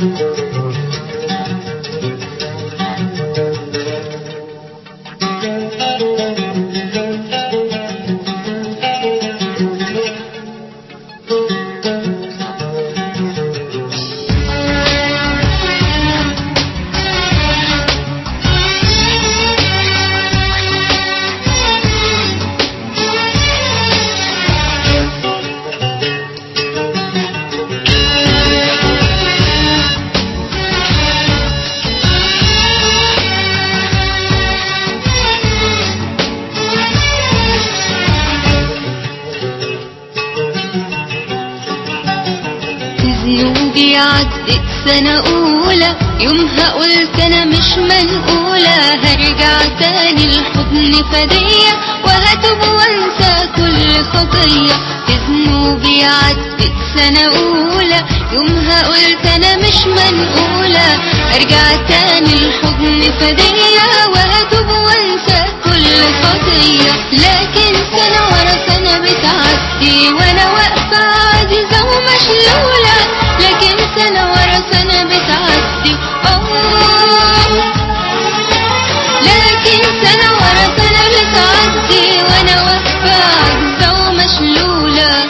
ذنوبي عدت سنة أولى، يومها قلت أنا مش منقولة، هرجع تاني الحضن فدية وهتوب وانسى كل خطية. ذنوبي عدت سنة أولى، يومها قلت أنا مش منقولة، هرجع تاني الحضن فدية وهتوب وانسى كل خطية. لكن سنة ورا سنة بتعدي وانا واقفة عاجزة ومشلولة، لكن سنة ورا سنة بتعدي لكن سنة ورا سنة بتعدي وانا واقفة عاجزة ومشلولة.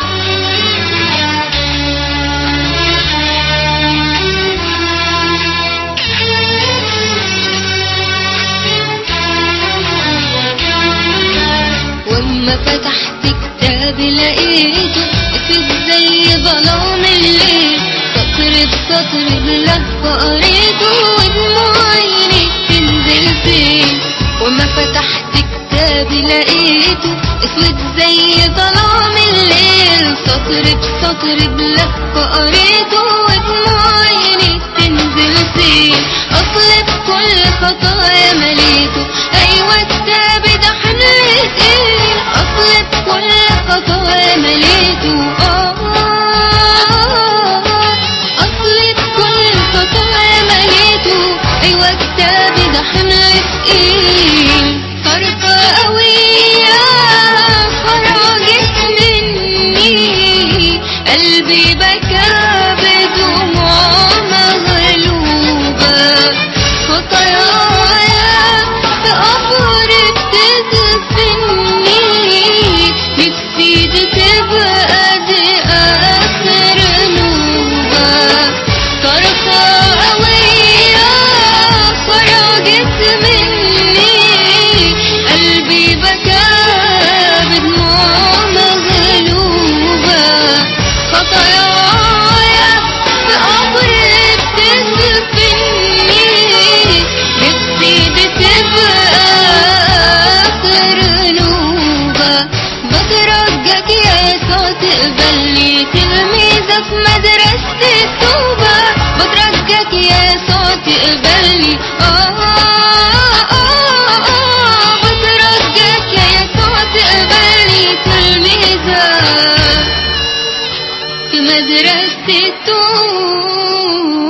واما فتحت كتابي لقيته اسود زي ظلام الليل، سطر بسطر بلهفة قريته ودموع عيني تنزل فين. وما فتحت كتابي لقيته اسود زي ظلام الليل، سطر بسطر بلهفة قريته ودموع عيني تنزل فين. اصل بكل خطايا مليته، ايوه كتابي ده حمل تقيل، اصل بكل خطايا مليته ايوه كتابي ده حمل تقيل. صرخة قوية خرجت مني، قلبي بكى بدموع مغلوبة، خطاياي في قبر بتدفني، نفسي دي تبقى دي آخر نوبة. صرخة قوية خرجت مني، قلبي بكى بدموع مغلوبة، خطاياي في قبر بتدفني، نفسي دي تبقى آخر نوبة. بترجاك يا يسوع تقبلني تلميذة في مدرسة التوبة، بترجاك يا يسوع تقبلني بترجاك يا يسوع تقبلني تلميذة في مدرسة التوبة.